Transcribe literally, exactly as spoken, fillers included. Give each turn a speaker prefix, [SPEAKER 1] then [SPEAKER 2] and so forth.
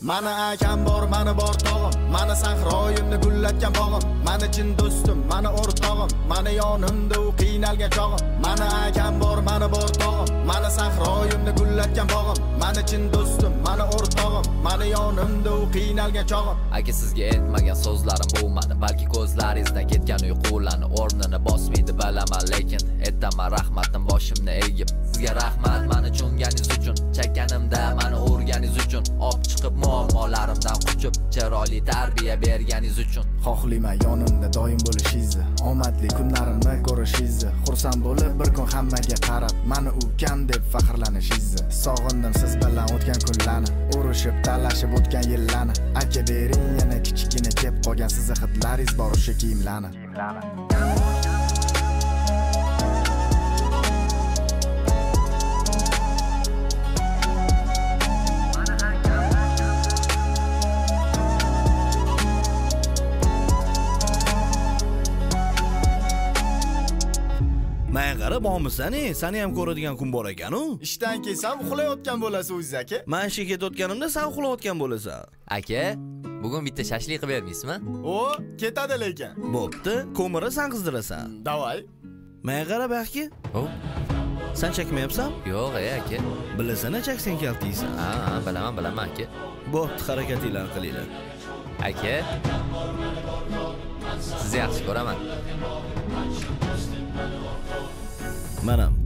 [SPEAKER 1] Mani akam bor, mani bor tog'im, mani sahroyimni gullatgan bog'im, mani chin do'stim, mani o'rtog'im, mani yonimda u qiynalgan chog'im. Mani akam bor, mani bor tog'im, mani sahroyimni gullatgan bog'im, mani chin do'stim, mani o'rtog'im, mani yonimda u qiynalgan chog'im.
[SPEAKER 2] Aka sizga aytmagan so'zlarim bo'lmadi, balki ko'zlaringizdan ketgan uyqularni o'rnini bosmaydi bilaman, lekin aytaman rahmatim boshimni egib. Sizga rahmat mani cho'nganingiz uchun, chakkanimda mani o'rganingiz uchun, olib chiqib muammolarimdan quchib, chiroyli tarbiya berganingiz uchun.
[SPEAKER 1] Xohlayman yonimda doim bo'lishingizni, omadli kunlarimni ko'rishingizni, xursand bo'lib bir kun hammaga qarab, mani ukam deb faxrlanishingizni. Sog'indim siz bilan o'tgan kunlarni, urushib, talashib o'tgan yillarni. Aka bering yana kichikina kep qolgan sizni hidlaringiz bor o'sha kiyimlarni.
[SPEAKER 3] Men qarab olmisan-e, seni ham ko'radigan kun bor ekan-u.
[SPEAKER 1] Ishdan kelsam uxlayotgan bo'lasiz o'zingiz aka.
[SPEAKER 3] Men ishga ketayotganimda sen uxlayotgan bo'lasan.
[SPEAKER 2] Aka, bugun bitta shashlik qilib bermaysizmi?
[SPEAKER 1] O, ketadi lekin.
[SPEAKER 3] Bo'pti, ko'miri sen qizdirasan.
[SPEAKER 1] Davay.
[SPEAKER 3] Men qarab axki.
[SPEAKER 2] Hop.
[SPEAKER 3] Sen chakmayapsan?
[SPEAKER 2] Yo'q, aka.
[SPEAKER 3] Bilasana chaksan kaltiysan.
[SPEAKER 2] Ha, bilaman, bilaman aka.
[SPEAKER 3] Bo'pti, harakatinglarni qilinglar.
[SPEAKER 2] Aka. Sizni yaxshi ko'raman.
[SPEAKER 3] Manam